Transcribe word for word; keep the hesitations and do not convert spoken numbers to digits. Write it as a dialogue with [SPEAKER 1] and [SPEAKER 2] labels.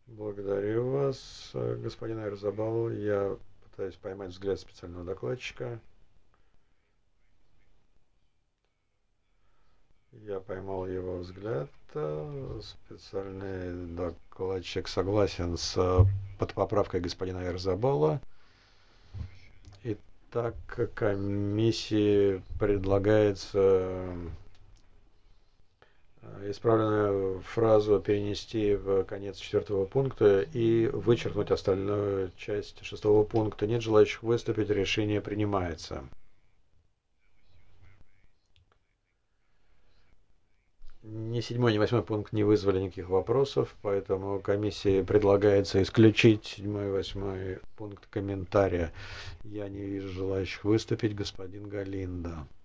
[SPEAKER 1] Благодарю вас, э, господин Айрзабал. Я пытаюсь поймать взгляд специального докладчика. Я поймал его взгляд. э, Специальный докладчик согласен с э, под поправкой господина Айрзабала. Итак, комиссии предлагается э, исправленную фразу перенести в конец четвертого пункта и вычеркнуть остальную часть шестого пункта. Нет желающих выступить, решение принимается. Ни седьмой, ни восьмой пункт не вызвали никаких вопросов, поэтому комиссии предлагается исключить седьмой и восьмой пункт комментария. Я не вижу желающих выступить. Господин Галинда.